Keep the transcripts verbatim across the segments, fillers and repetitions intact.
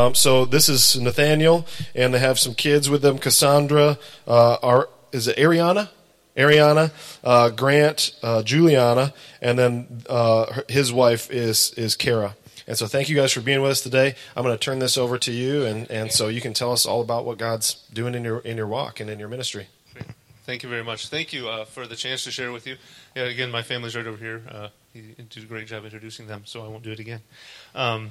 Um, so this is Nathaniel, and they have some kids with them. Cassandra, uh, are, is it Ariana? Ariana, uh, Grant, uh, Juliana, and then uh, her- his wife is is Kara. And so thank you guys for being with us today. I'm going to turn this over to you, and, and so you can tell us all about what God's doing in your in your walk and in your ministry. Thank you very much. Thank you uh, for the chance to share with you. Yeah, again, my family's right over here. Uh, he did a great job introducing them, so I won't do it again. Um,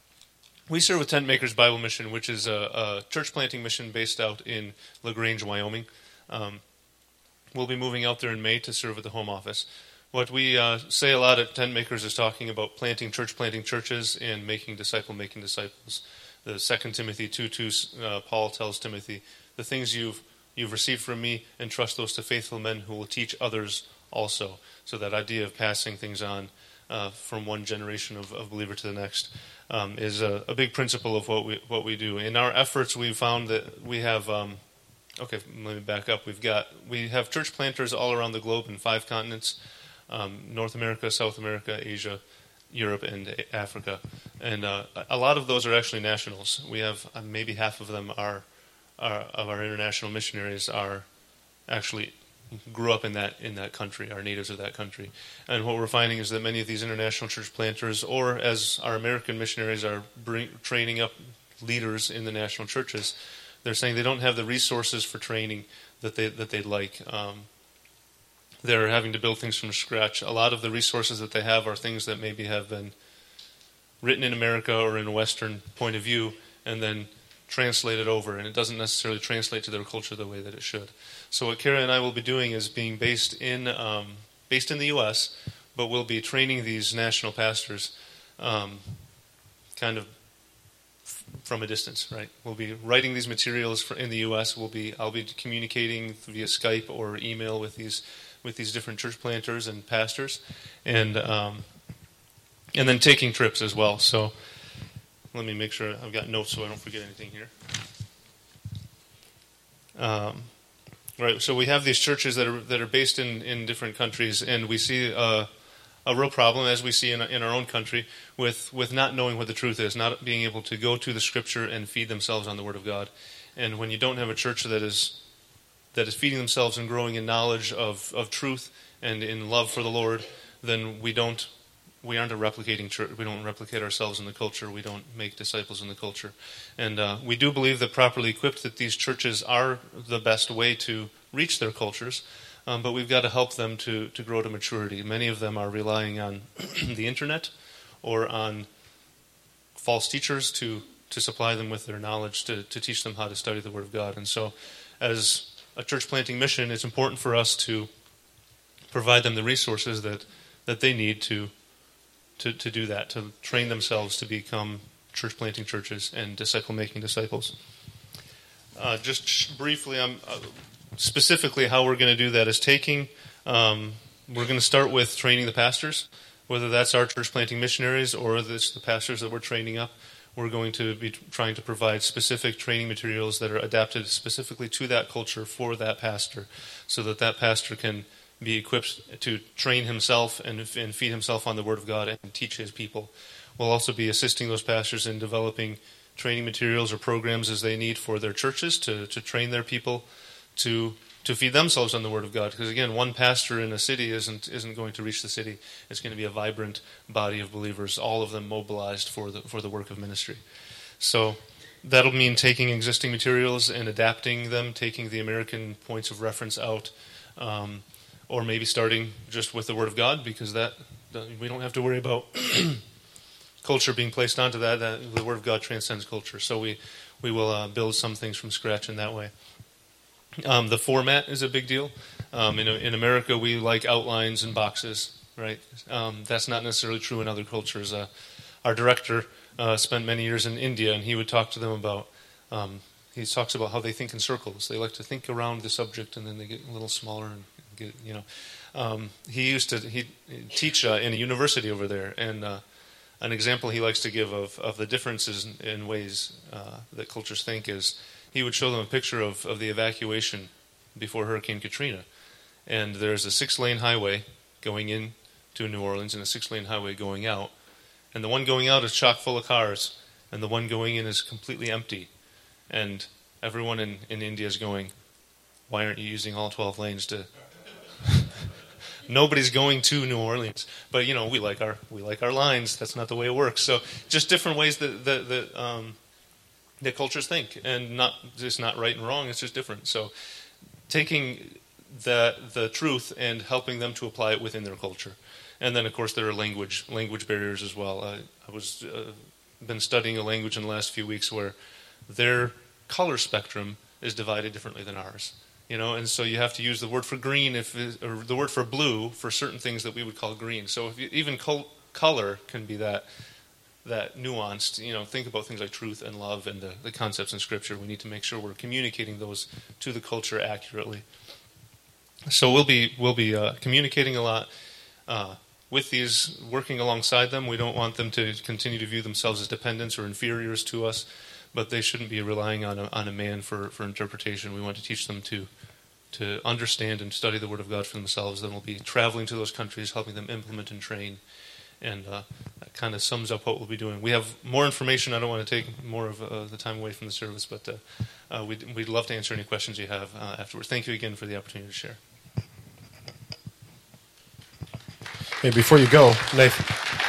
we serve with Tent Makers Bible Mission, which is a, a church planting mission based out in LaGrange, Wyoming. Um, we'll be moving out there in May to serve at the home office. What we uh, say a lot at Tent Makers is talking about planting church, planting churches, and making disciple, making disciples. The Second Timothy two two, uh, Paul tells Timothy, the things you've you've received from me, entrust those to faithful men who will teach others also. So that idea of passing things on uh, from one generation of, of believer to the next um, is a, a big principle of what we what we do. In our efforts, we've found that we have. Um, okay, let me back up. We've got we have church planters all around the globe in five continents: um, North America, South America, Asia, Europe, and Africa. And uh, a lot of those are actually nationals. We have uh, maybe half of them are. Our, of our international missionaries are actually grew up in that in that country, are natives of that country. And what we're finding is that many of these international church planters, or as our American missionaries are bring, training up leaders in the national churches, they're saying they don't have the resources for training that they that they'd like. Um, they're having to build things from scratch. A lot of the resources that they have are things that maybe have been written in America or in a Western point of view, and then translated over, and it doesn't necessarily translate to their culture the way that it should. So what Kara and I will be doing is being based in um, based in the U S, but we'll be training these national pastors um, kind of f- from a distance, right? We'll be writing these materials for, in the U S. We'll be I'll be communicating via Skype or email with these with these different church planters and pastors, and um, and then taking trips as well. So. Let me make sure I've got notes so I don't forget anything here. Um, right, so we have these churches that are that are based in, in different countries, and we see uh, a real problem, as we see in, in our own country, with, with not knowing what the truth is, not being able to go to the Scripture and feed themselves on the Word of God. And when you don't have a church that is that is feeding themselves and growing in knowledge of, of truth and in love for the Lord, then we don't. We aren't a replicating church. We don't replicate ourselves in the culture. We don't make disciples in the culture. And uh, we do believe that properly equipped that these churches are the best way to reach their cultures, um, but we've got to help them to, to grow to maturity. Many of them are relying on the internet or on false teachers to, to supply them with their knowledge, to, to teach them how to study the Word of God. And so as a church planting mission, it's important for us to provide them the resources that, that they need to To, to do that, to train themselves to become church-planting churches and disciple-making disciples. Uh, just sh- briefly, um, uh, specifically how we're going to do that is taking, um, we're going to start with training the pastors, whether that's our church-planting missionaries or this, the pastors that we're training up. We're going to be t- trying to provide specific training materials that are adapted specifically to that culture for that pastor, so that that pastor can be equipped to train himself and, and feed himself on the Word of God and teach his people. We'll also be assisting those pastors in developing training materials or programs as they need for their churches to, to train their people to to feed themselves on the Word of God. Because again, one pastor in a city isn't isn't going to reach the city. It's going to be a vibrant body of believers, all of them mobilized for the for the work of ministry. So that'll mean taking existing materials and adapting them, taking the American points of reference out. Um, Or maybe starting just with the Word of God, because that we don't have to worry about culture being placed onto that. that. The Word of God transcends culture, so we we will uh, build some things from scratch in that way. Um, the format is a big deal. Um, in in America, we like outlines and boxes, right? Um, that's not necessarily true in other cultures. Uh, our director uh, spent many years in India, and he would talk to them about. Um, he talks about how they think in circles. They like to think around the subject, and then they get a little smaller and. You know, um, he used to he teach uh, in a university over there, and uh, an example he likes to give of, of the differences in, in ways uh, that cultures think is he would show them a picture of, of the evacuation before Hurricane Katrina, and there's a six-lane highway going in to New Orleans and a six-lane highway going out, and the one going out is chock full of cars, and the one going in is completely empty. And everyone in, in India is going, why aren't you using all twelve lanes to... Nobody's going to New Orleans, but you know we like our we like our lines. That's not the way it works. So just different ways that that, that um, that cultures think, and not just not right and wrong. It's just different. So taking the the truth and helping them to apply it within their culture, and then of course there are language language barriers as well. I, I was uh, been studying a language in the last few weeks where their color spectrum is divided differently than ours. You know, and so you have to use the word for green, if it, or the word for blue, for certain things that we would call green. So if you, even col- color can be that that nuanced. You know, think about things like truth and love and the, the concepts in Scripture. We need to make sure we're communicating those to the culture accurately. So we'll be we'll be uh, communicating a lot uh, with these, working alongside them. We don't want them to continue to view themselves as dependents or inferiors to us, but they shouldn't be relying on a, on a man for, for interpretation. We want to teach them to to understand and study the Word of God for themselves. Then we'll be traveling to those countries, helping them implement and train. And uh, that kind of sums up what we'll be doing. We have more information. I don't want to take more of uh, the time away from the service, but uh, uh, we'd, we'd love to answer any questions you have uh, afterwards. Thank you again for the opportunity to share. Hey, before you go, Nathan,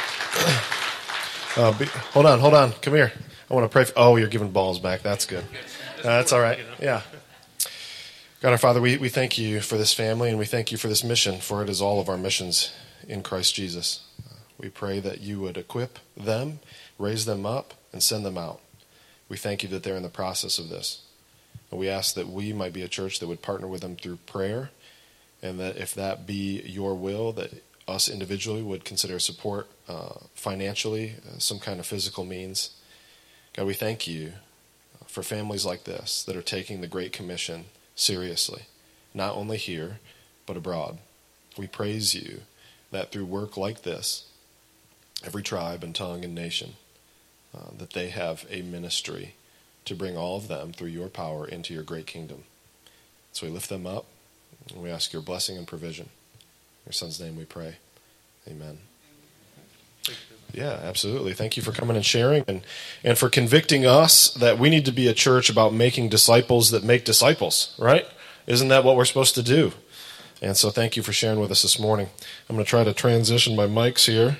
uh, be, hold on, hold on. Come here. I want to pray for, oh, you're giving balls back. That's good. Uh, that's all right. Yeah. God, our Father, we, we thank you for this family, and we thank you for this mission, for it is all of our missions in Christ Jesus. Uh, we pray that you would equip them, raise them up, and send them out. We thank you that they're in the process of this. And we ask that we might be a church that would partner with them through prayer, and that if that be your will, that us individually would consider support uh, financially, uh, some kind of physical means. God, we thank you for families like this that are taking the Great Commission seriously, not only here, but abroad. We praise you that through work like this, every tribe and tongue and nation, uh, that they have a ministry to bring all of them through your power into your great kingdom. So we lift them up, and we ask your blessing and provision. In your Son's name we pray. Amen. Yeah, absolutely. Thank you for coming and sharing, and, and for convicting us that we need to be a church about making disciples that make disciples, right? Isn't that what we're supposed to do? And so thank you for sharing with us this morning. I'm going to try to transition my mics here.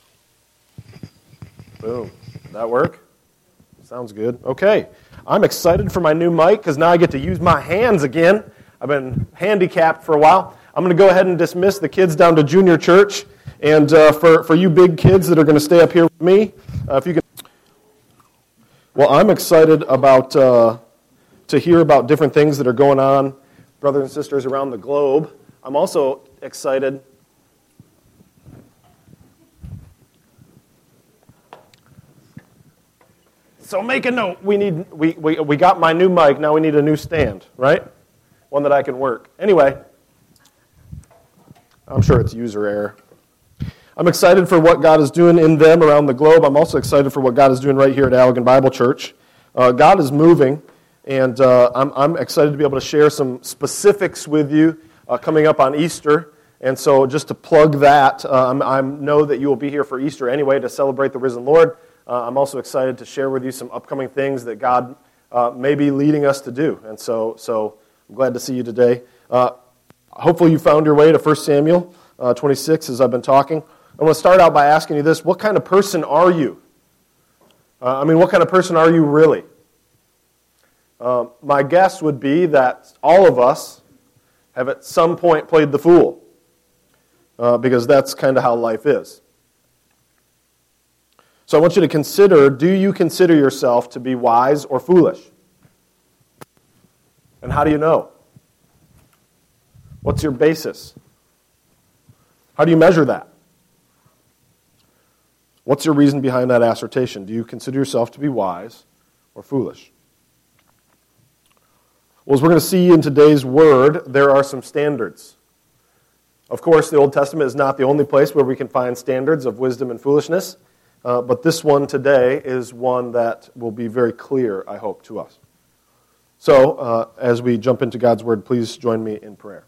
Boom. Did that work? Sounds good. Okay. I'm excited for my new mic because now I get to use my hands again. I've been handicapped for a while. I'm going to go ahead and dismiss the kids down to junior church. And uh, for, for you big kids that are going to stay up here with me, uh, if you can. Well, I'm excited about uh, to hear about different things that are going on, brothers and sisters around the globe. I'm also excited. So make a note. We need we, we we got my new mic. Now we need a new stand, right? One that I can work. Anyway, I'm sure it's user error. I'm excited for what God is doing in them around the globe. I'm also excited for what God is doing right here at Allegan Bible Church. Uh, God is moving, and uh, I'm, I'm excited to be able to share some specifics with you uh, coming up on Easter. And so just to plug that, uh, I know that you will be here for Easter anyway to celebrate the risen Lord. Uh, I'm also excited to share with you some upcoming things that God uh, may be leading us to do. And so, so I'm glad to see you today. Uh, hopefully you found your way to First Samuel uh, twenty-six as I've been talking. I want to start out by asking you this. What kind of person are you? Uh, I mean, what kind of person are you really? Uh, my guess would be that all of us have at some point played the fool, uh, because that's kind of how life is. So I want you to consider, do you consider yourself to be wise or foolish? And how do you know? What's your basis? How do you measure that? What's your reason behind that assertion? Do you consider yourself to be wise or foolish? Well, as we're going to see in today's word, there are some standards. Of course, the Old Testament is not the only place where we can find standards of wisdom and foolishness, uh, but this one today is one that will be very clear, I hope, to us. So, uh, as we jump into God's word, please join me in prayer.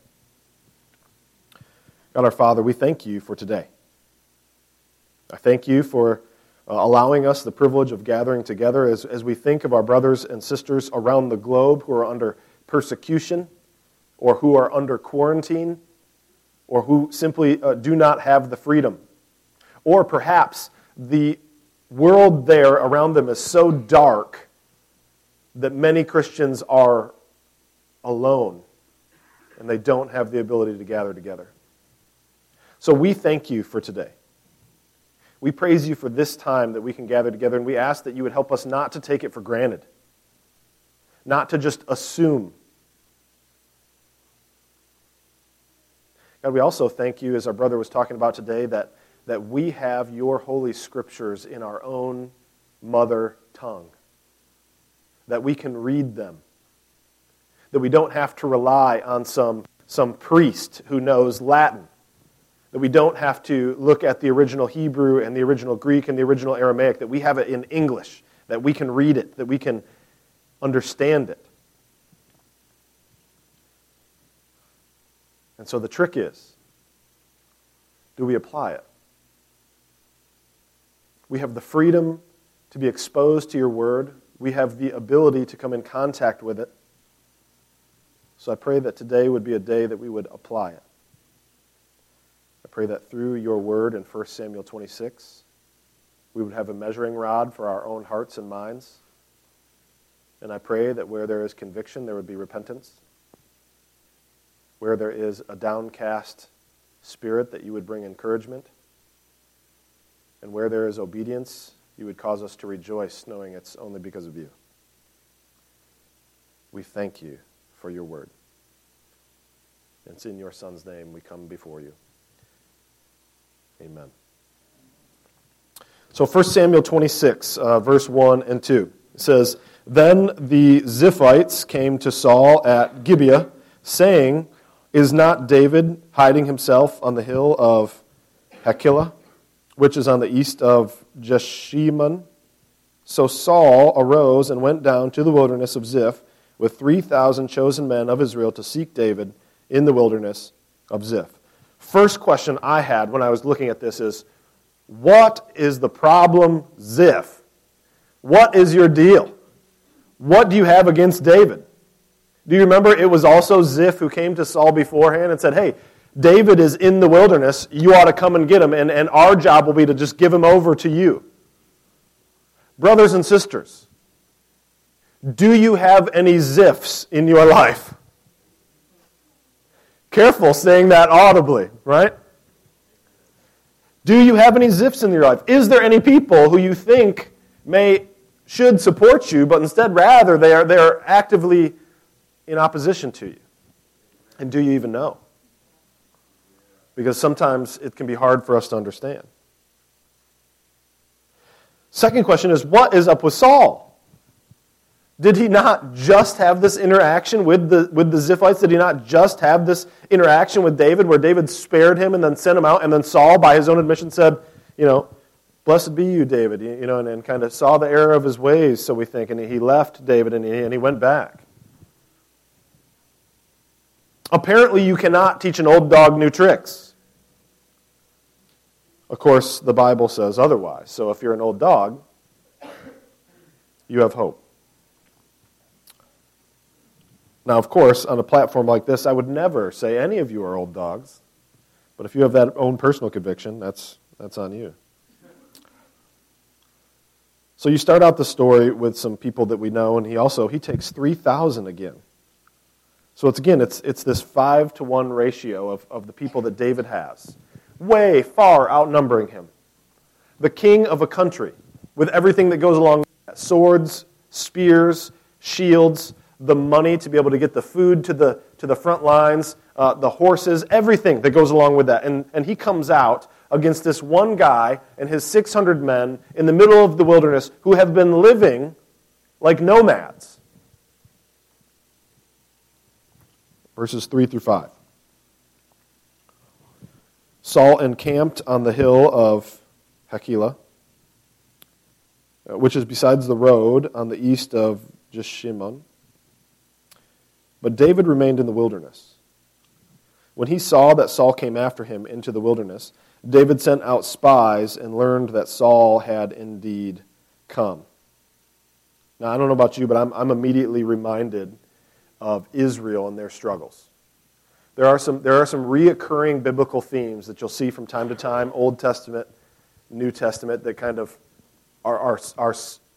God our Father, we thank you for today. I thank you for uh, allowing us the privilege of gathering together as, as we think of our brothers and sisters around the globe who are under persecution or who are under quarantine or who simply uh, do not have the freedom. Or perhaps the world there around them is so dark that many Christians are alone and they don't have the ability to gather together. So we thank you for today. We praise you for this time that we can gather together, and we ask that you would help us not to take it for granted, not to just assume. God, we also thank you, as our brother was talking about today, that, that we have your holy scriptures in our own mother tongue, that we can read them, that we don't have to rely on some, some priest who knows Latin, that we don't have to look at the original Hebrew and the original Greek and the original Aramaic, that we have it in English, that we can read it, that we can understand it. And so the trick is, do we apply it? We have the freedom to be exposed to your word. We have the ability to come in contact with it. So I pray that today would be a day that we would apply it. I pray that through your word in First Samuel twenty-six, we would have a measuring rod for our own hearts and minds. And I pray that where there is conviction, there would be repentance. Where there is a downcast spirit, that you would bring encouragement. And where there is obedience, you would cause us to rejoice, knowing it's only because of you. We thank you for your word. And it's in your Son's name we come before you. Amen. So First Samuel twenty-six, uh, verse one and two. It says, Then the Ziphites came to Saul at Gibeah, saying, Is not David hiding himself on the hill of Hachilah, which is on the east of Jeshimon? So Saul arose and went down to the wilderness of Ziph with three thousand chosen men of Israel to seek David in the wilderness of Ziph. First question I had when I was looking at this is, what is the problem, Ziph? What is your deal? What do you have against David? Do you remember it was also Ziph who came to Saul beforehand and said, hey, David is in the wilderness, you ought to come and get him, and, and our job will be to just give him over to you. Brothers and sisters, do you have any Ziphs in your life? Careful saying that audibly, right? Do you have any Ziphs in your life? Is there any people who you think may should support you, but instead rather they are they are actively in opposition to you? And do you even know? Because sometimes it can be hard for us to understand. Second question is, what is up with Saul? Did he not just have this interaction with the with the Ziphites? Did he not just have this interaction with David where David spared him and then sent him out, and then Saul, by his own admission, said, you know, blessed be you, David, you know, and, and kind of saw the error of his ways, so we think, and he left David and he, and he went back. Apparently you cannot teach an old dog new tricks. Of course, the Bible says otherwise. So if you're an old dog, you have hope. Now, of course, on a platform like this, I would never say any of you are old dogs. But if you have that own personal conviction, that's that's on you. So you start out the story with some people that we know, and he also, he takes three thousand again. So it's again, it's it's this five to one ratio of, of the people that David has. Way far outnumbering him. The king of a country, with everything that goes along with that. Swords, spears, shields, the money to be able to get the food to the to the front lines, uh, the horses, everything that goes along with that. And, and he comes out against this one guy and his six hundred men in the middle of the wilderness who have been living like nomads. Verses three through five. Saul encamped on the hill of Hachilah, which is besides the road on the east of Jeshimon. But David remained in the wilderness. When he saw that Saul came after him into the wilderness, David sent out spies and learned that Saul had indeed come. Now, I don't know about you, but I'm, I'm immediately reminded of Israel and their struggles. There are some there are some reoccurring biblical themes that you'll see from time to time, Old Testament, New Testament, that kind of are, are, are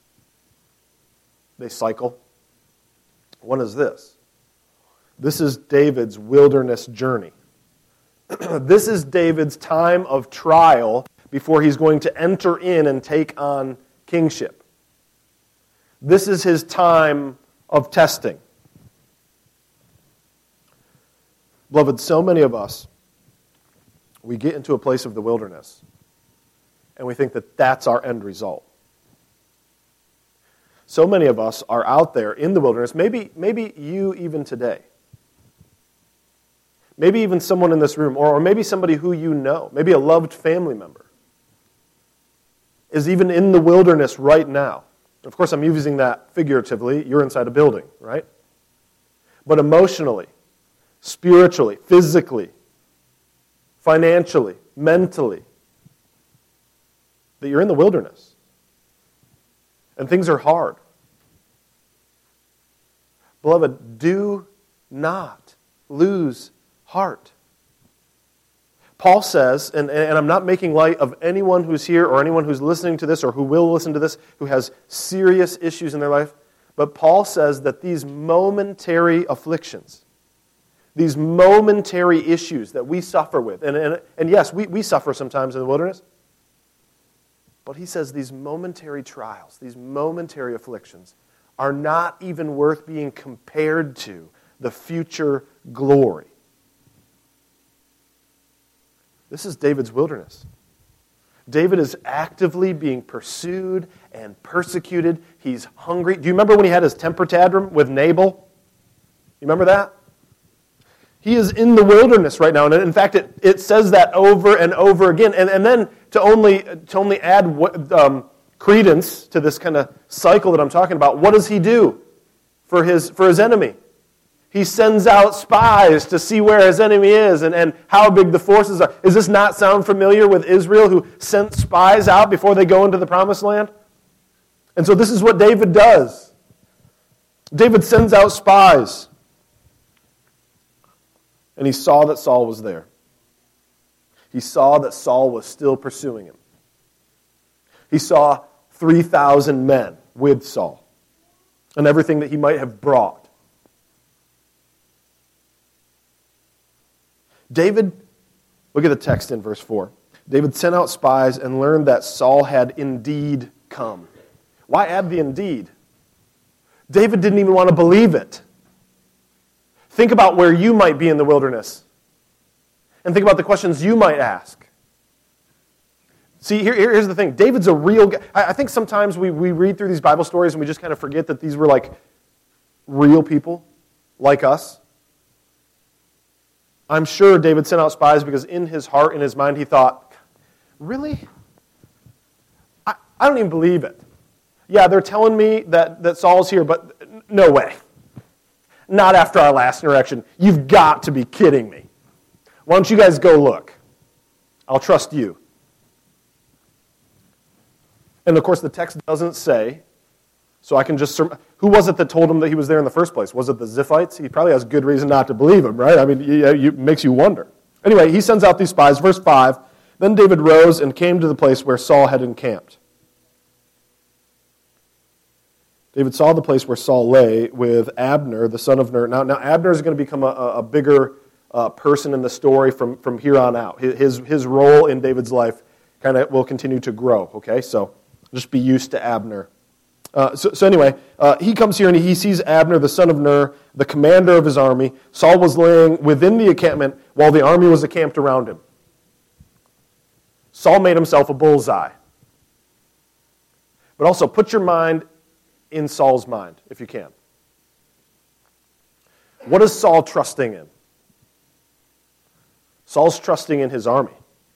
they cycle. One is this. This is David's wilderness journey. This is David's time of trial before he's going to enter in and take on kingship. This is his time of testing. Beloved, so many of us, we get into a place of the wilderness, and we think that that's our end result. So many of us are out there in the wilderness, maybe, maybe you even today. Maybe even someone in this room, or, or maybe somebody who you know, maybe a loved family member, is even in the wilderness right now. Of course, I'm using that figuratively. You're inside a building, right? But emotionally, spiritually, physically, financially, mentally, that you're in the wilderness. And things are hard. Beloved, do not lose heart. Paul says, and, and I'm not making light of anyone who's here or anyone who's listening to this or who will listen to this who has serious issues in their life, but Paul says that these momentary afflictions, these momentary issues that we suffer with, and, and, and yes, we, we suffer sometimes in the wilderness, but he says these momentary trials, these momentary afflictions are not even worth being compared to the future glory. This is David's wilderness. David is actively being pursued and persecuted. He's hungry. Do you remember when he had his temper tantrum with Nabal? You remember that? He is in the wilderness right now. And in fact, it, it says that over and over again. And, and then to only, to only add um, credence to this kind of cycle that I'm talking about, what does he do for his, for his enemy? He sends out spies to see where his enemy is and, and how big the forces are. Does this not sound familiar with Israel, who sent spies out before they go into the promised land? And so this is what David does. David sends out spies. And he saw that Saul was there. He saw that Saul was still pursuing him. He saw three thousand men with Saul and everything that he might have brought. David, look at the text in verse four. David sent out spies and learned that Saul had indeed come. Why add the indeed? David didn't even want to believe it. Think about where you might be in the wilderness. And think about the questions you might ask. See, here, here's the thing. David's a real guy. I think sometimes we, we read through these Bible stories and we just kind of forget that these were like real people like us. I'm sure David sent out spies because in his heart, in his mind, he thought, really? I, I don't even believe it. Yeah, they're telling me that, that Saul's here, but no way. Not after our last interaction. You've got to be kidding me. Why don't you guys go look? I'll trust you. And of course, the text doesn't say, so I can just... Who was it that told him that he was there in the first place? Was it the Ziphites? He probably has good reason not to believe him, right? I mean, it makes you wonder. Anyway, he sends out these spies. Verse five, then David rose and came to the place where Saul had encamped. David saw the place where Saul lay with Abner, the son of Ner. Now, now Abner is going to become a, a bigger uh, person in the story from, from here on out. His, his role in David's life kind of will continue to grow, okay? So just be used to Abner. Uh, so, so anyway, uh, he comes here and he sees Abner, the son of Ner, the commander of his army. Saul was laying within the encampment while the army was encamped around him. Saul made himself a bullseye. But also put your mind in Saul's mind, if you can. What is Saul trusting in? Saul's trusting in his army.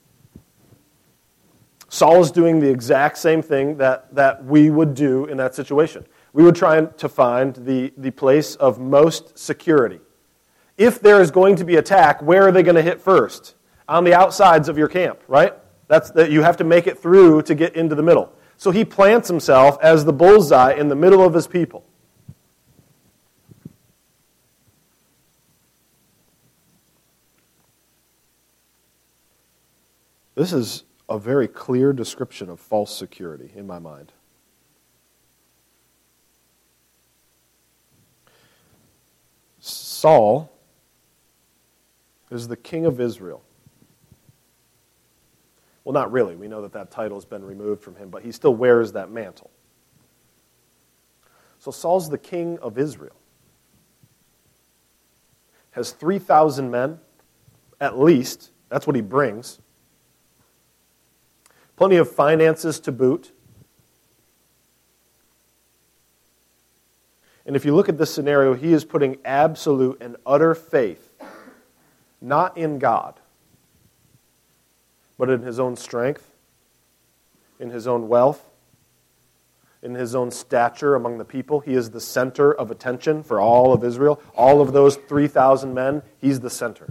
Saul is doing the exact same thing that, that we would do in that situation. We would try to find the, the place of most security If there is going to be attack, where are they going to hit first? On the outsides of your camp, right? That's the, you have to make it through to get into the middle. So he plants himself as the bullseye in the middle of his people. This is a very clear description of false security in my mind. Saul is the king of Israel. Well, not really. We know that that title has been removed from him, but he still wears that mantle. So Saul's the king of Israel. Has three thousand men, at least. That's what he brings. Plenty of finances to boot. And if you look at this scenario, he is putting absolute and utter faith, not in God, but in his own strength, in his own wealth, in his own stature among the people. He is the center of attention for all of Israel. All of those three thousand men, he's the center.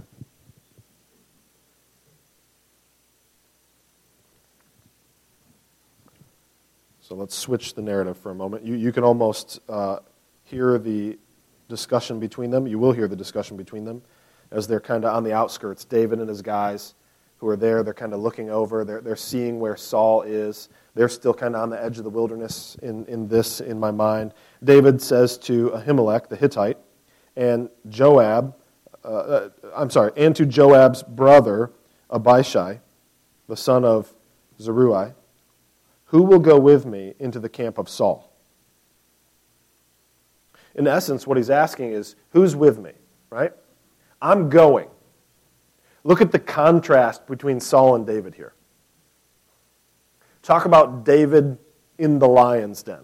So let's switch the narrative for a moment. You, you can almost uh, hear the discussion between them. You will hear the discussion between them as they're kind of on the outskirts. David and his guys who are there, they're kind of looking over. They're, they're seeing where Saul is. They're still kind of on the edge of the wilderness in, in this, in my mind. David says to Ahimelech, the Hittite, and Joab, uh, uh, I'm sorry, and to Joab's brother, Abishai, the son of Zeruiah, who will go with me into the camp of Saul? In essence, what he's asking is, who's with me, right? I'm going. Look at the contrast between Saul and David here. Talk about David in the lion's den.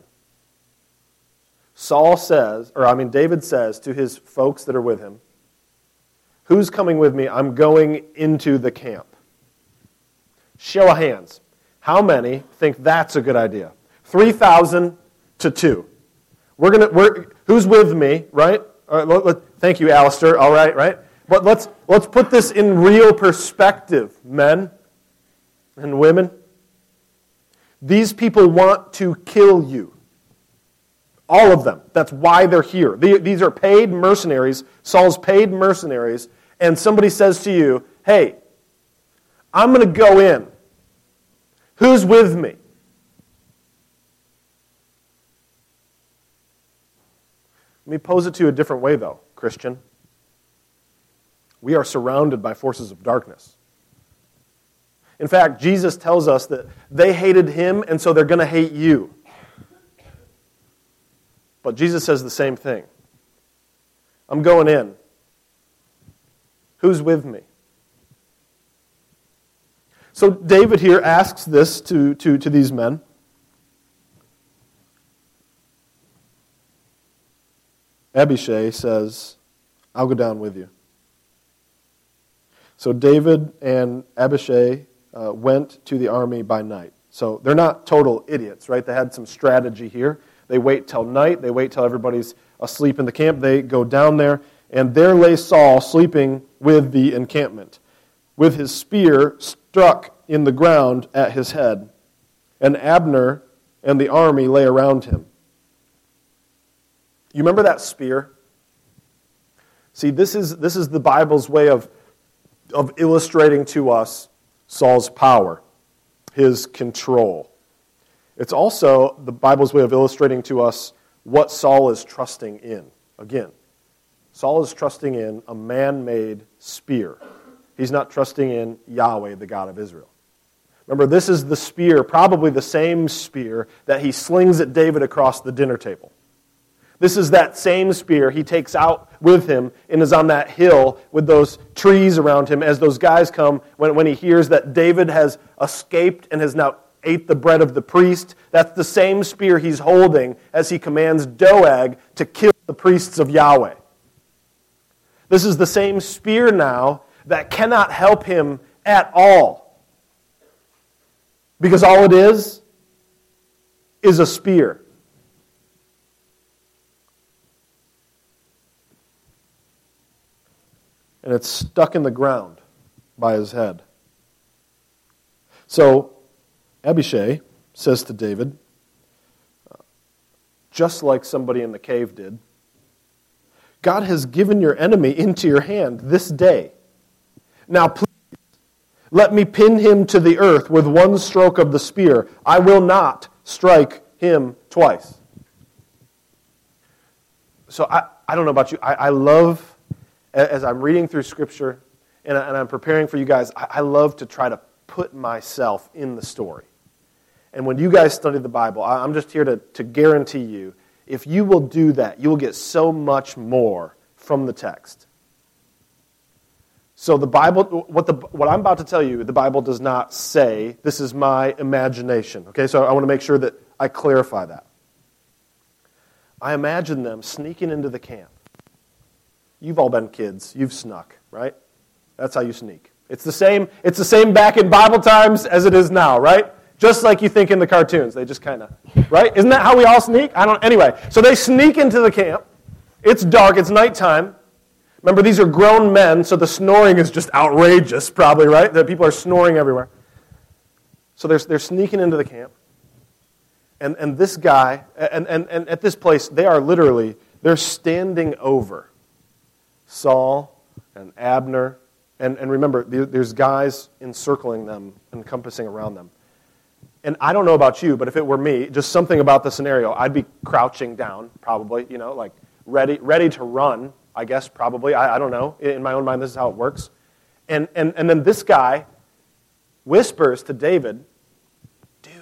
Saul says, or I mean David says to his folks that are with him, who's coming with me? I'm going into the camp. Show of hands. How many think that's a good idea? three thousand to two. We're gonna. We're who's with me, right? All right let, let, thank you, Alistair. All right, right. But let's let's put this in real perspective, men and women. These people want to kill you. All of them. That's why they're here. These are paid mercenaries. Saul's paid mercenaries, and somebody says to you, "Hey, I'm going to go in. Who's with me?" Let me pose it to you a different way, though, Christian. We are surrounded by forces of darkness. In fact, Jesus tells us that they hated him, and so they're going to hate you. But Jesus says the same thing. I'm going in. Who's with me? So David here asks this to, to, to these men. Abishai says, I'll go down with you. So David and Abishai uh, went to the army by night. So they're not total idiots, right? They had some strategy here. They wait till night. They wait till everybody's asleep in the camp. They go down there, and there lay Saul sleeping with the encampment, with his spear struck in the ground at his head. And Abner and the army lay around him. You remember that spear? See, this is this is the Bible's way of, of illustrating to us Saul's power, his control. It's also the Bible's way of illustrating to us what Saul is trusting in. Again, Saul is trusting in a man-made spear. He's not trusting in Yahweh, the God of Israel. Remember, this is the spear, probably the same spear that he slings at David across the dinner table. This is that same spear he takes out with him and is on that hill with those trees around him as those guys come when, when he hears that David has escaped and has now ate the bread of the priest. That's the same spear he's holding as he commands Doeg to kill the priests of Yahweh. This is the same spear now that cannot help him at all. Because all it is, is a spear. and it's stuck in the ground by his head. So Abishai says to David, just like somebody in the cave did, God has given your enemy into your hand this day. Now please, let me pin him to the earth with one stroke of the spear. I will not strike him twice. So I, I don't know about you. I, I love, as I'm reading through Scripture and, I, and I'm preparing for you guys, I, I love to try to put myself in the story. And when you guys study the Bible, I, I'm just here to, to guarantee you, if you will do that, you will get so much more from the text. So the Bible, what the what I'm about to tell you, the Bible does not say. This is my imagination. Okay, so I want to make sure that I clarify that. I imagine them sneaking into the camp. You've all been kids. You've snuck, right? That's how you sneak. It's the same. It's the same back in Bible times as it is now, right? Just like you think in the cartoons. They just kind of, right? Isn't that how we all sneak? I don't. Anyway, so they sneak into the camp. It's dark. It's nighttime. Remember, these are grown men, so the snoring is just outrageous, probably, right? That people are snoring everywhere. So they're, they're sneaking into the camp. And, and this guy, and, and, and at this place, they are literally, they're standing over Saul and Abner. And, and remember, there's guys encircling them, encompassing around them. And I don't know about you, but if it were me, just something about the scenario, I'd be crouching down, probably, you know, like ready, ready to run. I guess, probably. I, I don't know. In my own mind, this is how it works. And, and, and then this guy whispers to David, dude,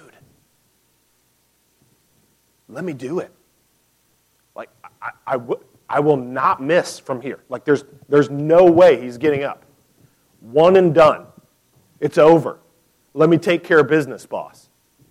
let me do it. Like, I, I, w- I will not miss from here. Like, there's, there's no way he's getting up. One and done. It's over. Let me take care of business, boss.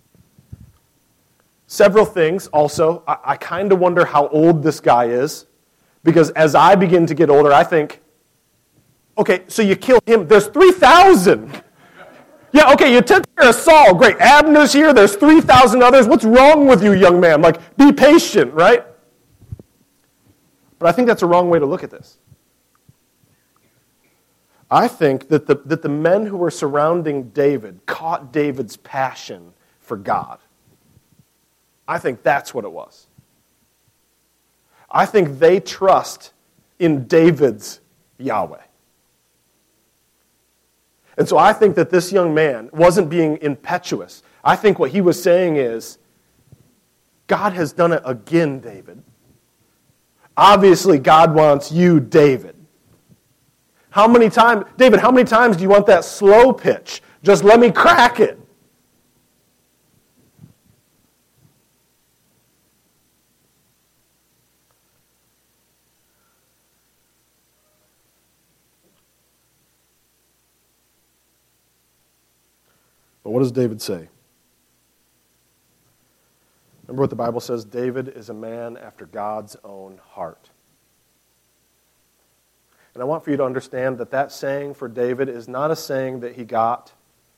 Several things also. I, I kind of wonder how old this guy is. Because as I begin to get older, I think, okay, so you killed him. There's three thousand. Yeah, okay, you took care of Saul. Great. Abner's here. There's three thousand others. What's wrong with you, young man? Like, be patient, right? But I think that's a wrong way to look at this. I think that the, that the men who were surrounding David caught David's passion for God. I think that's what it was. I think they trust in David's Yahweh. And so I think that this young man wasn't being impetuous. I think what he was saying is, God has done it again, David. Obviously, God wants you, David. How many times, David, how many times do you want that slow pitch? Just let me crack it. But what does David say? Remember what the Bible says? David is a man after God's own heart. And I want for you to understand that that saying for David is not a saying that he got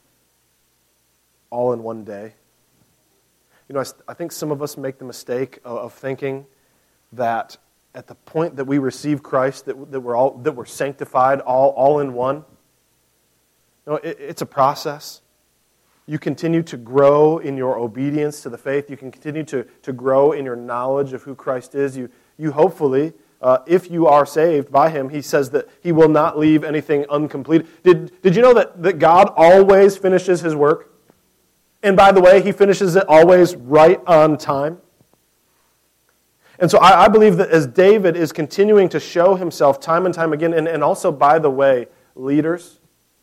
all in one day. You know, I, I think some of us make the mistake of, of thinking that at the point that we receive Christ, that, that we're all that we're sanctified all, all in one. No, it, it's a process. You continue to grow in your obedience to the faith. You can continue to, to grow in your knowledge of who Christ is. You, you hopefully, uh, if you are saved by Him, He says that He will not leave anything incomplete. Did, did you know that, that God always finishes His work? And by the way, He finishes it always right on time. And so I, I believe that as David is continuing to show himself time and time again, and, and also, by the way, leaders,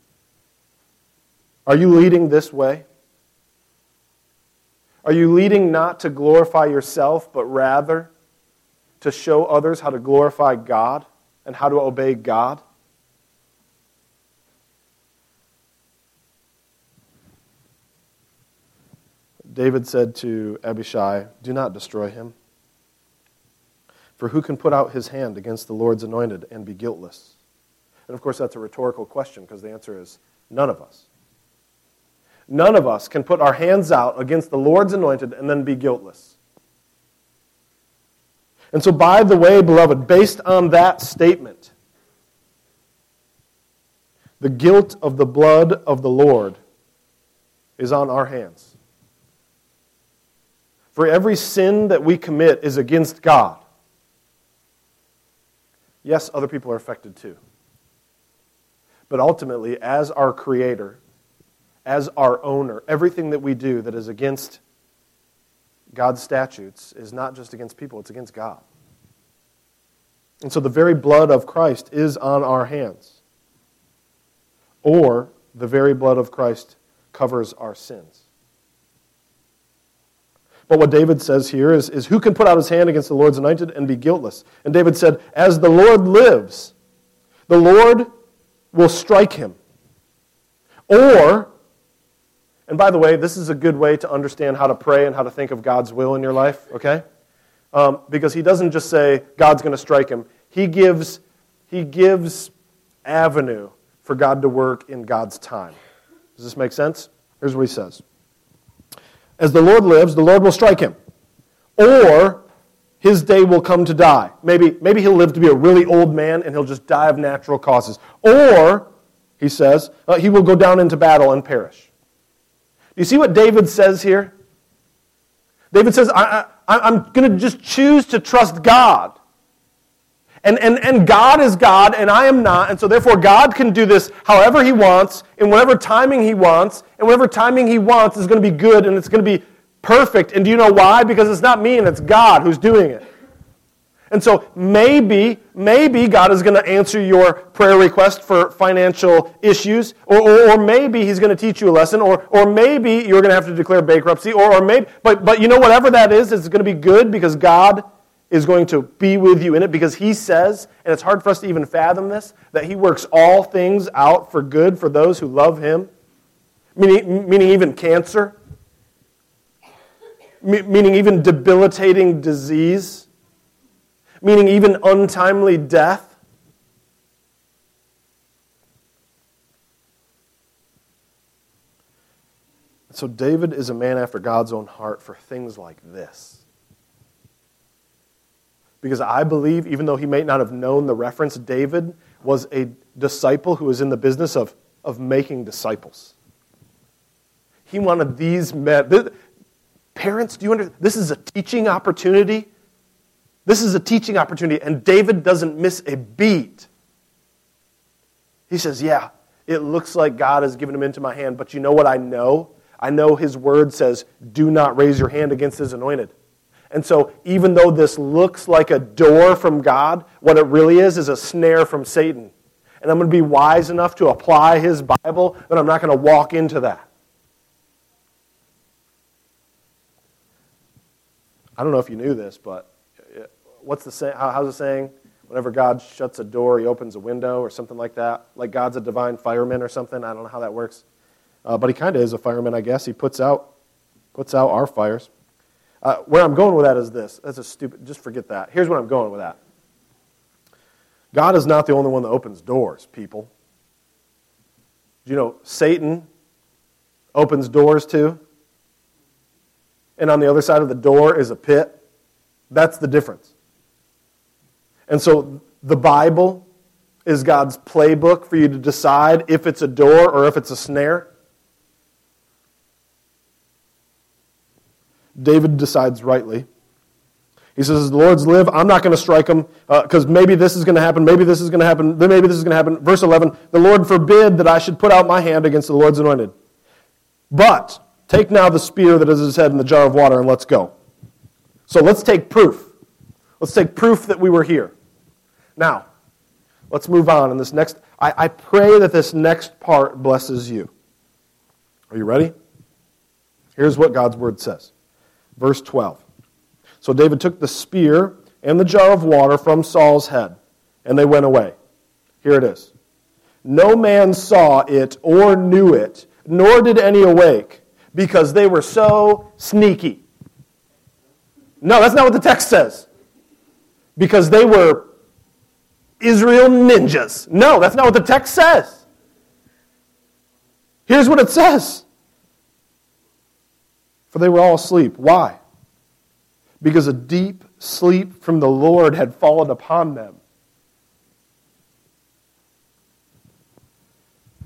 are you leading this way? Are you leading not to glorify yourself, but rather to show others how to glorify God and how to obey God? David said to Abishai, "Do not destroy him. For who can put out his hand against the Lord's anointed and be guiltless?" And of course, that's a rhetorical question, because the answer is none of us. None of us can put our hands out against the Lord's anointed and then be guiltless. And so, by the way, beloved, based on that statement, The guilt of the blood of the Lord is on our hands. For every sin that we commit is against God. Yes, other people are affected too. But ultimately, as our Creator, as our owner, everything that we do that is against God's statutes is not just against people, it's against God. And so the very blood of Christ is on our hands. Or the very blood of Christ covers our sins. But what David says here is, is who can put out his hand against the Lord's anointed and be guiltless? And David said, as the Lord lives, the Lord will strike him. Or, and by the way, this is a good way to understand how to pray and how to think of God's will in your life, okay? Um, because he doesn't just say, God's going to strike him. He gives, he gives avenue for God to work in God's time. Does this make sense? Here's what he says. As the Lord lives, the Lord will strike him. Or his day will come to die. Maybe, maybe he'll live to be a really old man and he'll just die of natural causes. Or, he says, uh, he will go down into battle and perish. Do you see what David says here? David says, I, I, I'm going to just choose to trust God. And, and, and God is God, and I am not, and so therefore God can do this however He wants, in whatever timing He wants, and whatever timing He wants is going to be good, and it's going to be perfect. And do you know why? Because it's not me, and it's God who's doing it. And so maybe, maybe God is going to answer your prayer request for financial issues, or, or, or maybe He's going to teach you a lesson, or, or maybe you're going to have to declare bankruptcy, or, or maybe, but, but you know, whatever that is, it's going to be good because God is going to be with you in it, because He says, and it's hard for us to even fathom this, that He works all things out for good for those who love Him, meaning, meaning even cancer, meaning even debilitating disease, meaning even untimely death. So David is a man after God's own heart for things like this. Because I believe, even though he may not have known the reference, David was a disciple who was in the business of, of making disciples. He wanted these men. This, parents, do you understand? This is a teaching opportunity. This is a teaching opportunity, and David doesn't miss a beat. He says, yeah, it looks like God has given him into my hand, but you know what I know? I know His word says, do not raise your hand against His anointed. And so even though this looks like a door from God, what it really is is a snare from Satan. And I'm going to be wise enough to apply His Bible that I'm not going to walk into that. I don't know if you knew this, but what's the say, how's the saying? Whenever God shuts a door, He opens a window or something like that. Like God's a divine fireman or something. I don't know how that works. Uh, but He kind of is a fireman, I guess. He puts out, puts out our fires. Uh, where I'm going with that is this. That's a stupid, just forget that. Here's where I'm going with that. God is not the only one that opens doors, people. You know, Satan opens doors too. And on the other side of the door is a pit. That's the difference. And so the Bible is God's playbook for you to decide if it's a door or if it's a snare. David decides rightly. He says, as the Lord's live, I'm not going to strike him because uh, maybe this is going to happen, maybe this is going to happen, then maybe this is going to happen. Verse eleven, the Lord forbid that I should put out my hand against the Lord's anointed. But take now the spear that is his head in the jar of water and let's go. So let's take proof. Let's take proof that we were here. Now, let's move on. In this next, I, I pray that this next part blesses you. Are you ready? Here's what God's word says. Verse twelve. So David took the spear and the jar of water from Saul's head, and they went away. Here it is. No man saw it or knew it, nor did any awake, because they were so sneaky. No, that's not what the text says. Because they were Israel ninjas. No, that's not what the text says. Here's what it says. For they were all asleep. Why? Because a deep sleep from the Lord had fallen upon them.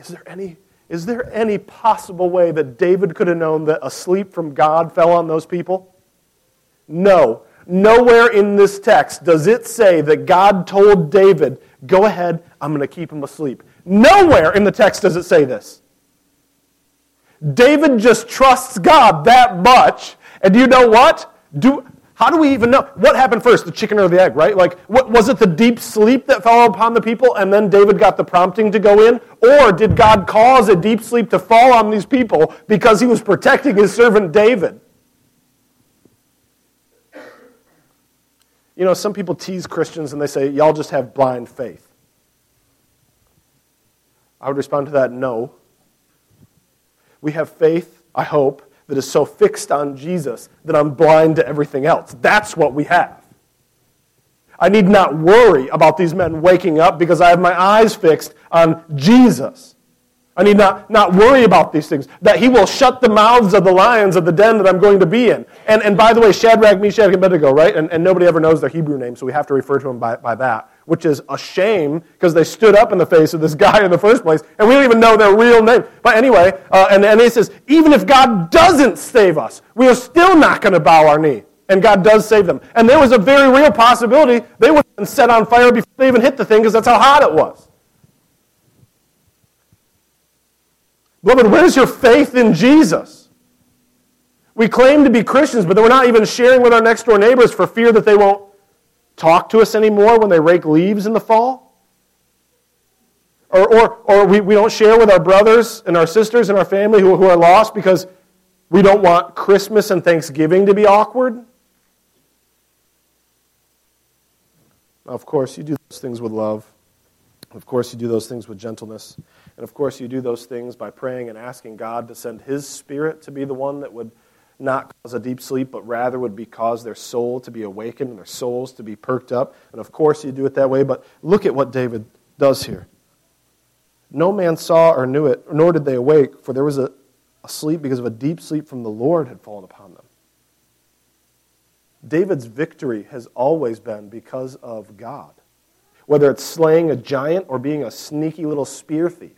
Is there any, is there any possible way that David could have known that a sleep from God fell on those people? No. Nowhere in this text does it say that God told David, go ahead, I'm going to keep him asleep. Nowhere in the text does it say this. David just trusts God that much. And do you know what? Do, how do we even know? What happened first, the chicken or the egg, right? Like, what, was it the deep sleep that fell upon the people and then David got the prompting to go in? Or did God cause a deep sleep to fall on these people because he was protecting his servant David? You know, some people tease Christians and they say, y'all just have blind faith. I would respond to that, no. We have faith, I hope, that is so fixed on Jesus that I'm blind to everything else. That's what we have. I need not worry about these men waking up because I have my eyes fixed on Jesus. I need not, not worry about these things. That he will shut the mouths of the lions of the den that I'm going to be in. And, and by the way, Shadrach, Meshach, and Abednego, right? And, and nobody ever knows their Hebrew name, so we have to refer to them by, by that. Which is a shame, because they stood up in the face of this guy in the first place, and we don't even know their real name. But anyway, uh, and, and he says, even if God doesn't save us, we are still not going to bow our knee. And God does save them. And there was a very real possibility they would have been set on fire before they even hit the thing, because that's how hot it was. Beloved, where's your faith in Jesus? We claim to be Christians, but then we're not even sharing with our next door neighbors for fear that they won't talk to us anymore when they rake leaves in the fall? Or, or, or we, we don't share with our brothers and our sisters and our family who, who are lost because we don't want Christmas and Thanksgiving to be awkward? Now, of course, you do those things with love. Of course, you do those things with gentleness. And of course, you do those things by praying and asking God to send His Spirit to be the one that would not cause a deep sleep, but rather would be cause their soul to be awakened and their souls to be perked up. And of course, you do it that way, but look at what David does here. No man saw or knew it, nor did they awake, for there was a, a sleep because of a deep sleep from the Lord had fallen upon them. David's victory has always been because of God, whether it's slaying a giant or being a sneaky little spear thief.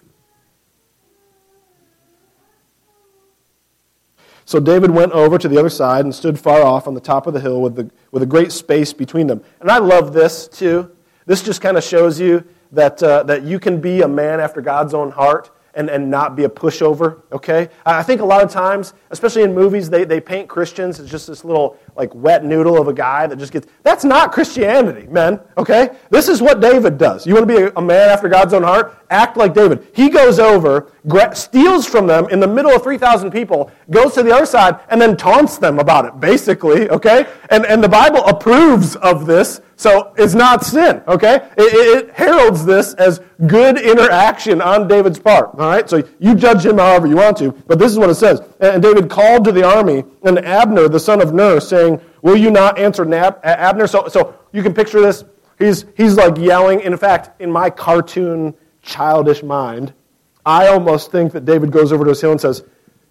So David went over to the other side and stood far off on the top of the hill with, the, with a great space between them. And I love this, too. This just kind of shows you that, uh, that you can be a man after God's own heart and, and not be a pushover, okay? I think a lot of times, especially in movies, they, they paint Christians as just this little like wet noodle of a guy that just gets... That's not Christianity, men, okay? This is what David does. You want to be a, a man after God's own heart? Act like David. He goes over, gra- steals from them in the middle of three thousand people, goes to the other side, and then taunts them about it, basically, okay? And, and the Bible approves of this, so it's not sin, okay? It, it, it heralds this as good interaction on David's part, all right? So you judge him however you want to, but this is what it says. And David called to the army, and Abner, the son of Ner, saying, will you not answer Nab- Abner? So, so you can picture this. He's, he's like yelling. In fact, in my cartoon, childish mind, I almost think that David goes over to his hill and says,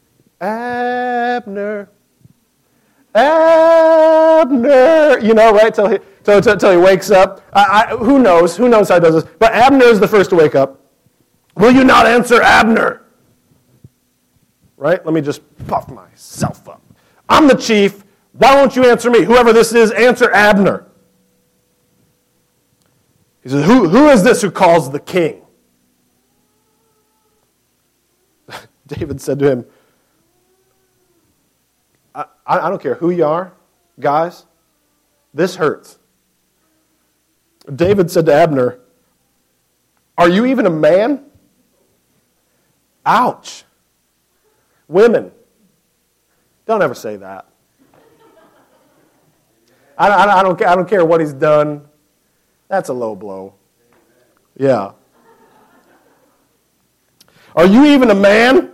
Abner, Abner, you know, right, till he, till, till, till he wakes up. I, I, who knows? Who knows how he does this? But Abner is the first to wake up. Will you not answer Abner? Right? Let me just puff myself up. I'm the chief. Why won't you answer me? Whoever this is, answer Abner. He says, who, who is this who calls the king? David said to him, I, I don't care who you are, guys, this hurts. David said to Abner, are you even a man? Ouch. Women, don't ever say that. I, I, I, don't, I don't care what he's done. That's a low blow. Yeah. Are you even a man?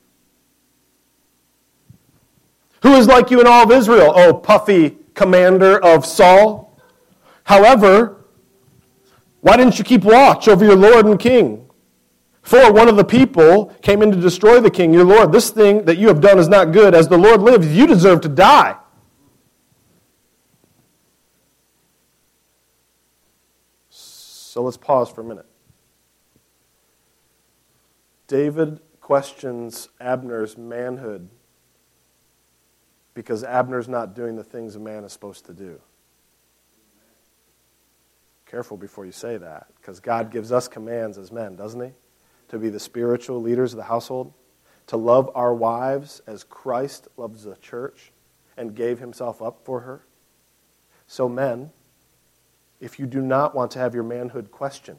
Who is like you in all of Israel, O puffy commander of Saul? However, why didn't you keep watch over your Lord and King? For one of the people came in to destroy the king, your Lord. This thing that you have done is not good. As the Lord lives, you deserve to die. So let's pause for a minute. David questions Abner's manhood because Abner's not doing the things a man is supposed to do. Careful before you say that, because God gives us commands as men, doesn't he? To be the spiritual leaders of the household, to love our wives as Christ loves the church and gave himself up for her. So men, if you do not want to have your manhood questioned,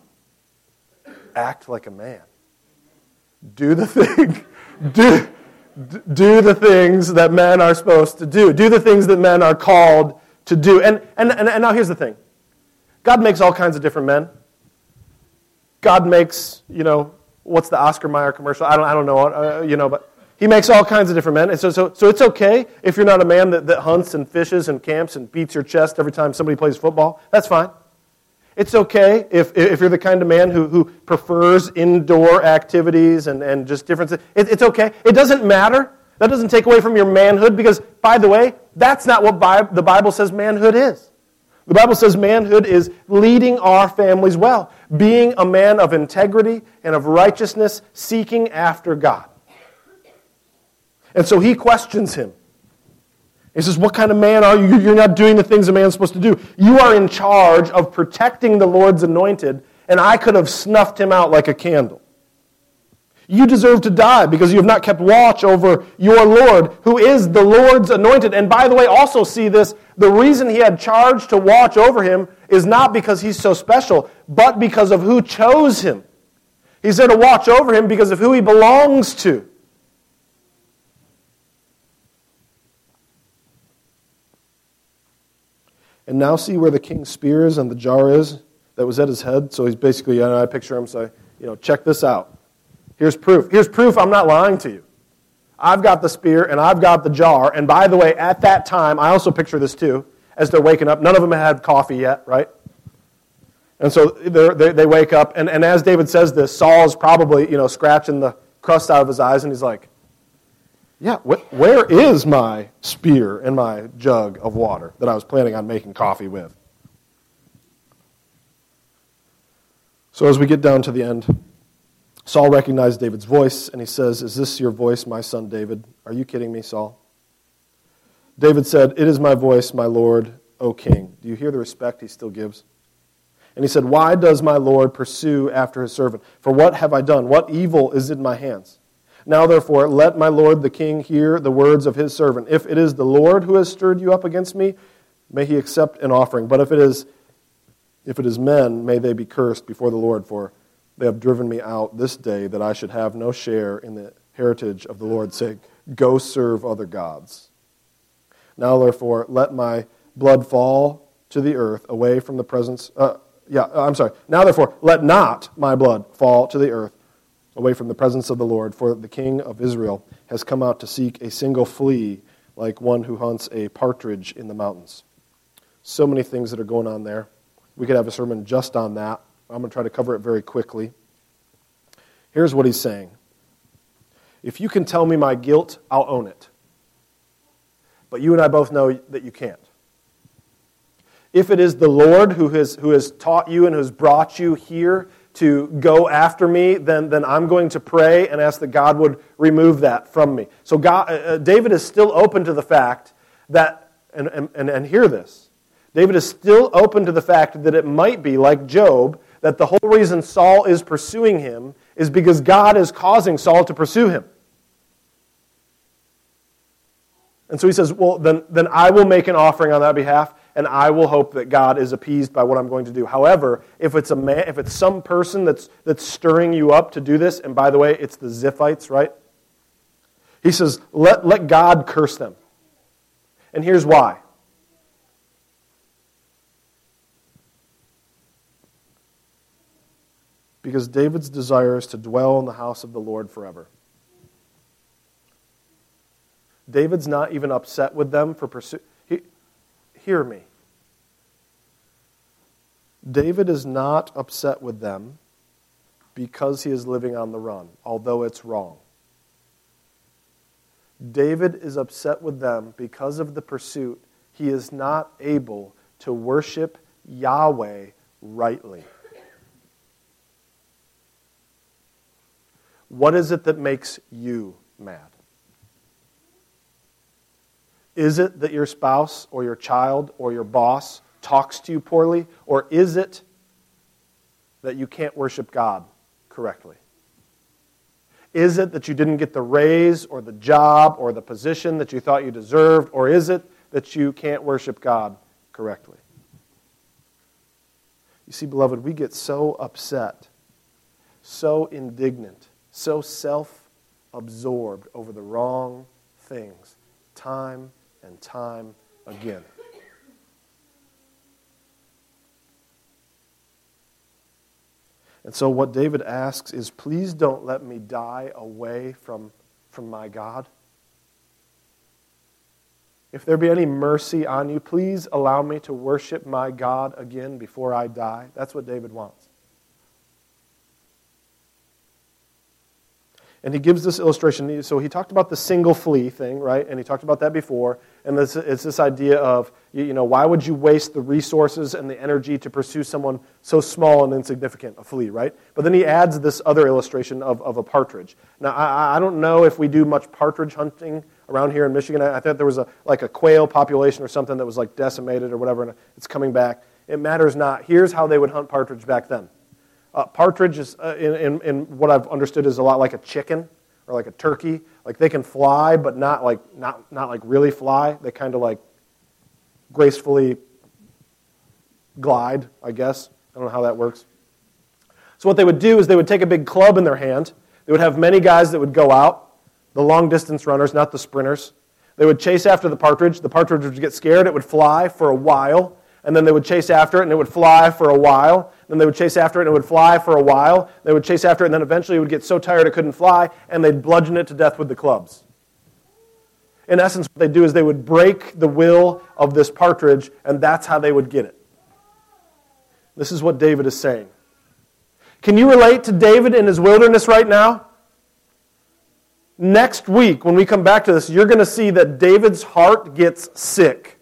act like a man. Do the thing, do, do the things that men are supposed to do. Do the things that men are called to do. And, and, and, and now here's the thing. God makes all kinds of different men. God makes, you know, what's the Oscar Mayer commercial? I don't, I don't know, uh, you know, but he makes all kinds of different men. And so, so, so it's okay if you're not a man that, that hunts and fishes and camps and beats your chest every time somebody plays football. That's fine. It's okay if, if you're the kind of man who, who prefers indoor activities and, and just different things. It, it's okay. It doesn't matter. That doesn't take away from your manhood because, by the way, that's not what Bi- the Bible says manhood is. The Bible says manhood is leading our families well, being a man of integrity and of righteousness, seeking after God. And so he questions him. He says, what kind of man are you? You're not doing the things a man's supposed to do. You are in charge of protecting the Lord's anointed, and I could have snuffed him out like a candle. You deserve to die because you have not kept watch over your Lord, who is the Lord's anointed. And by the way, also see this, the reason he had charge to watch over him is not because he's so special, but because of who chose him. He's there to watch over him because of who he belongs to. And now see where the king's spear is and the jar is that was at his head. So he's basically, you know, I picture him say, you know, check this out. Here's proof. Here's proof I'm not lying to you. I've got the spear and I've got the jar. And by the way, at that time, I also picture this too, as they're waking up. None of them had coffee yet, right? And so they they wake up, and, and as David says this, Saul's probably, you know, scratching the crust out of his eyes, and he's like, yeah, wh- where is my spear and my jug of water that I was planning on making coffee with? So as we get down to the end, Saul recognized David's voice, and he says, is this your voice, my son David? Are you kidding me, Saul? David said, it is my voice, my Lord, O king. Do you hear the respect he still gives? And he said, why does my Lord pursue after his servant? For what have I done? What evil is in my hands? Now, therefore, let my Lord the king hear the words of his servant. If it is the Lord who has stirred you up against me, may he accept an offering. But if it is, if it is men, may they be cursed before the Lord, for they have driven me out this day that I should have no share in the heritage of the Lord, saying, go serve other gods. Now, therefore, let my blood fall to the earth away from the presence... Uh, yeah, I'm sorry. Now, therefore, let not my blood fall to the earth away from the presence of the Lord, for the king of Israel has come out to seek a single flea like one who hunts a partridge in the mountains. So many things that are going on there. We could have a sermon just on that. I'm going to try to cover it very quickly. Here's what he's saying. If you can tell me my guilt, I'll own it. But you and I both know that you can't. If it is the Lord who has, who has taught you and has brought you here to go after me, then, then I'm going to pray and ask that God would remove that from me. So God, uh, David is still open to the fact that, and, and, and hear this, David is still open to the fact that it might be, like Job, that the whole reason Saul is pursuing him is because God is causing Saul to pursue him. And so he says, well, then, then I will make an offering on that behalf, and I will hope that God is appeased by what I'm going to do. However, if it's a man, if it's some person that's that's stirring you up to do this, and by the way, it's the Ziphites, right? He says, let, let God curse them. And here's why. Because David's desire is to dwell in the house of the Lord forever. David's not even upset with them for pursuing. Hear me. David is not upset with them because he is living on the run, although it's wrong. David is upset with them because of the pursuit. He is not able to worship Yahweh rightly. What is it that makes you mad? Is it that your spouse or your child or your boss talks to you poorly? Or is it that you can't worship God correctly? Is it that you didn't get the raise or the job or the position that you thought you deserved? Or is it that you can't worship God correctly? You see, beloved, we get so upset, so indignant, so self-absorbed over the wrong things time and time again. And so what David asks is, please don't let me die away from, from my God. If there be any mercy on you, please allow me to worship my God again before I die. That's what David wants. And he gives this illustration. So he talked about the single flea thing, right? And he talked about that before. And this, it's this idea of, you know, why would you waste the resources and the energy to pursue someone so small and insignificant, a flea, right? But then he adds this other illustration of, of a partridge. Now, I, I don't know if we do much partridge hunting around here in Michigan. I, I thought there was a like a quail population or something that was like decimated or whatever, and it's coming back. It matters not. Here's how they would hunt partridge back then. Uh, partridge is, uh, in, in, in what I've understood, is a lot like a chicken or like a turkey. Like they can fly, but not like not not like really fly. They kind of like gracefully glide, I guess. I don't know how that works. So what they would do is they would take a big club in their hand. They would have many guys that would go out, the long distance runners, not the sprinters. They would chase after the partridge. The partridge would get scared. It would fly for a while. And then they would chase after it, and it would fly for a while. Then they would chase after it, and it would fly for a while. They would chase after it, and then eventually it would get so tired it couldn't fly, and they'd bludgeon it to death with the clubs. In essence, what they'd do is they would break the will of this partridge, and that's how they would get it. This is what David is saying. Can you relate to David in his wilderness right now? Next week, when we come back to this, you're going to see that David's heart gets sick.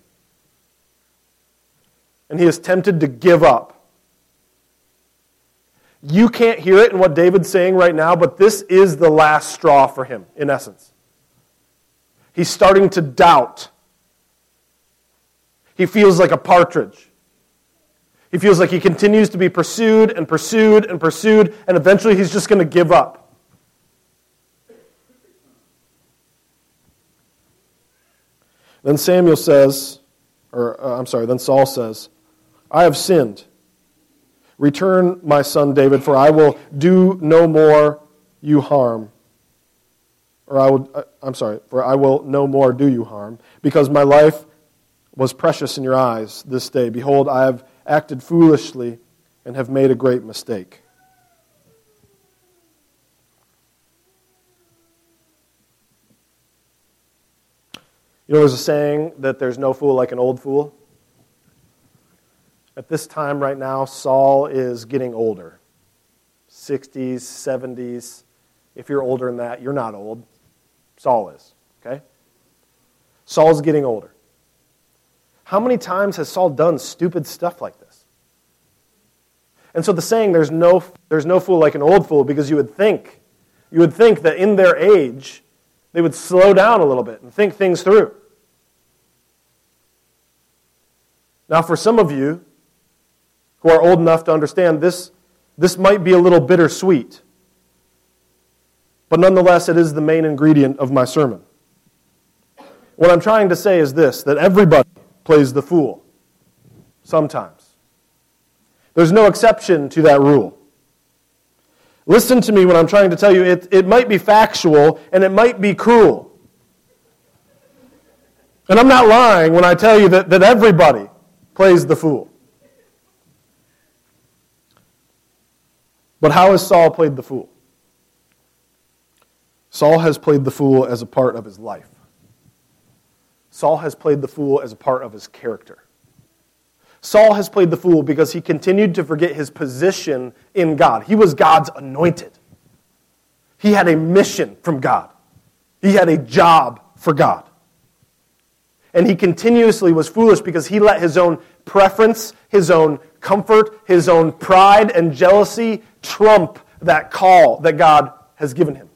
And he is tempted to give up. You can't hear it in what David's saying right now, but this is the last straw for him, in essence. He's starting to doubt. He feels like a partridge. He feels like he continues to be pursued and pursued and pursued, and eventually he's just going to give up. Then Samuel says, or uh, I'm sorry, then Saul says, I have sinned. Return, my son David, for I will do no more you harm. Or I will, uh, I'm sorry, for I will no more do you harm, because my life was precious in your eyes this day. Behold, I have acted foolishly and have made a great mistake. You know, there's a saying that there's no fool like an old fool. At this time right now, Saul is getting older. sixties, seventies. If you're older than that, you're not old. Saul is, okay? Saul's getting older. How many times has Saul done stupid stuff like this? And so the saying, there's no, there's no fool like an old fool, because you would think, you would think that in their age, they would slow down a little bit and think things through. Now, for some of you who are old enough to understand this, this might be a little bittersweet. But nonetheless, it is the main ingredient of my sermon. What I'm trying to say is this, that everybody plays the fool sometimes. There's no exception to that rule. Listen to me when I'm trying to tell you, it, it might be factual and it might be cruel. And I'm not lying when I tell you that, that everybody plays the fool. But how has Saul played the fool? Saul has played the fool as a part of his life. Saul has played the fool as a part of his character. Saul has played the fool because he continued to forget his position in God. He was God's anointed. He had a mission from God. He had a job for God. And he continuously was foolish because he let his own preference, his own comfort, his own pride and jealousy trump that call that God has given him.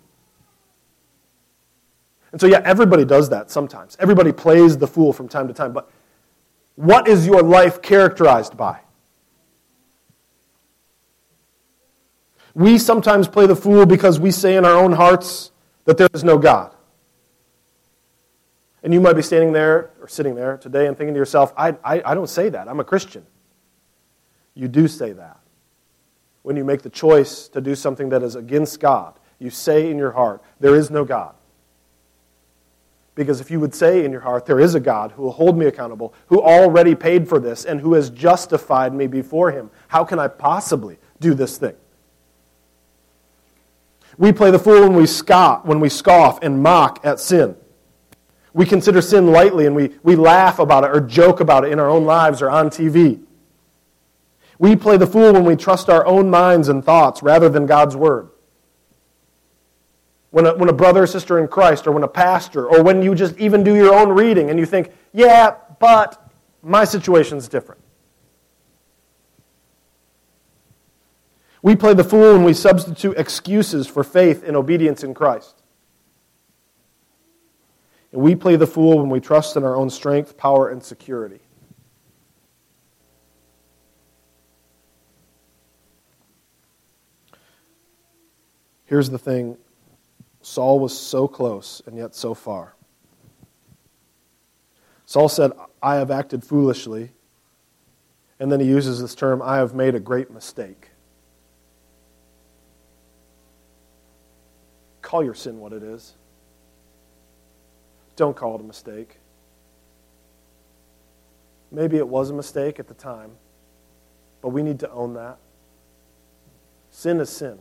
And so, yeah, everybody does that sometimes. Everybody plays the fool from time to time. But what is your life characterized by? We sometimes play the fool because we say in our own hearts that there is no God. And you might be standing there or sitting there today and thinking to yourself, I, I, I don't say that. I'm a Christian. You do say that. When you make the choice to do something that is against God, you say in your heart, there is no God. Because if you would say in your heart, there is a God who will hold me accountable, who already paid for this, and who has justified me before him, how can I possibly do this thing? We play the fool when we scoff, when we scoff and mock at sin. We consider sin lightly and we, we laugh about it or joke about it in our own lives or on T V. We play the fool when we trust our own minds and thoughts rather than God's Word. When a, when a brother or sister in Christ, or when a pastor, or when you just even do your own reading and you think, yeah, but my situation's different. We play the fool when we substitute excuses for faith and obedience in Christ. And we play the fool when we trust in our own strength, power, and security. Here's the thing. Saul was so close and yet so far. Saul said, I have acted foolishly. And then he uses this term, I have made a great mistake. Call your sin what it is. Don't call it a mistake. Maybe it was a mistake at the time, but we need to own that. Sin is sin.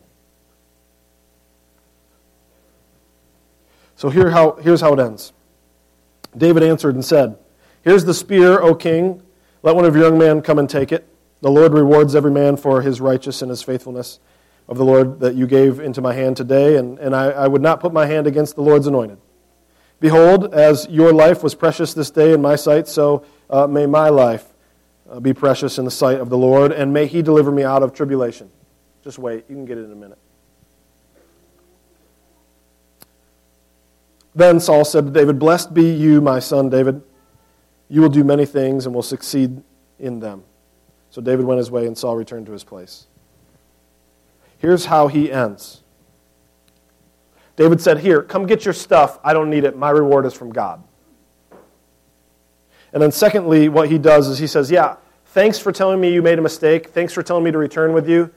So here how, here's how it ends. David answered and said, Here's the spear, O king. Let one of your young men come and take it. The Lord rewards every man for his righteousness and his faithfulness of the Lord that you gave into my hand today, and, and I, I would not put my hand against the Lord's anointed. Behold, as your life was precious this day in my sight, so uh, may my life uh, be precious in the sight of the Lord, and may he deliver me out of tribulation. Just wait, you can get it in a minute. Then Saul said to David, Blessed be you, my son David. You will do many things and will succeed in them. So David went his way and Saul returned to his place. Here's how he ends. David said, Here, come get your stuff. I don't need it. My reward is from God. And then secondly, what he does is he says, Yeah, thanks for telling me you made a mistake. Thanks for telling me to return with you.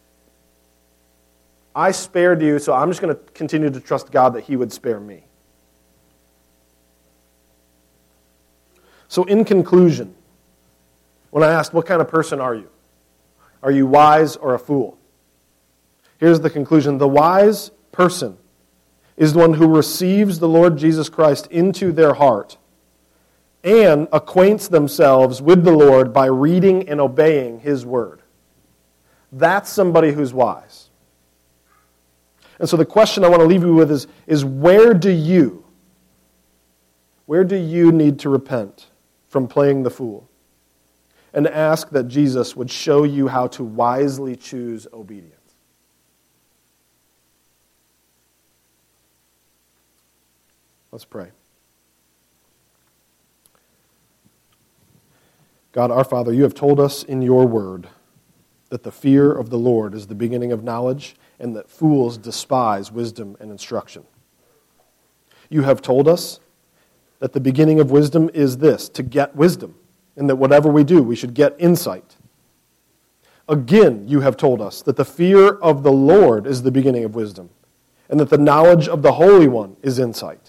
I spared you, so I'm just going to continue to trust God that he would spare me. So in conclusion, when I asked, what kind of person are you? Are you wise or a fool? Here's the conclusion. The wise person is the one who receives the Lord Jesus Christ into their heart and acquaints themselves with the Lord by reading and obeying his word. That's somebody who's wise. And so the question I want to leave you with is, is where do you, where do you need to repent from playing the fool? And ask that Jesus would show you how to wisely choose obedience. Let's pray. God, our Father, you have told us in your word that the fear of the Lord is the beginning of knowledge and that fools despise wisdom and instruction. You have told us that the beginning of wisdom is this, to get wisdom, and that whatever we do, we should get insight. Again, you have told us that the fear of the Lord is the beginning of wisdom, and that the knowledge of the Holy One is insight.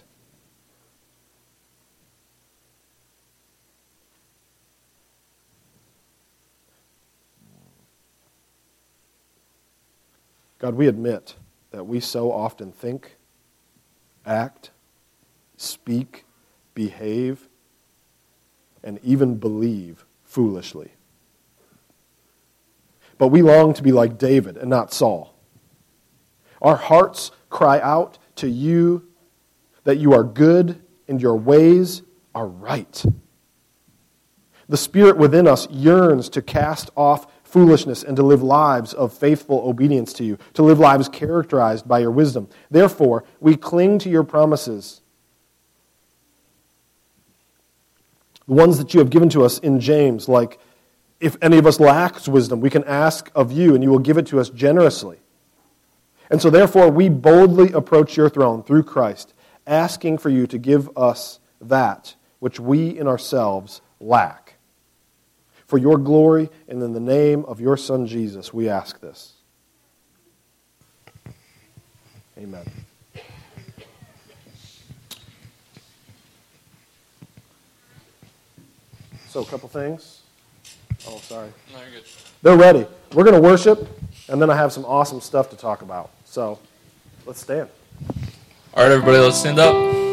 God, we admit that we so often think, act, speak, behave, and even believe foolishly. But we long to be like David and not Saul. Our hearts cry out to you that you are good and your ways are right. The Spirit within us yearns to cast off foolishness and to live lives of faithful obedience to you, to live lives characterized by your wisdom. Therefore, we cling to your promises, the ones that you have given to us in James, like, if any of us lacks wisdom, we can ask of you, and you will give it to us generously. And so therefore, we boldly approach your throne through Christ, asking for you to give us that which we in ourselves lack. For your glory and in the name of your Son Jesus, we ask this. Amen. So, a couple things. Oh, sorry. No, you're good. They're ready. We're going to worship, and then I have some awesome stuff to talk about. So, let's stand. All right, everybody, let's stand up.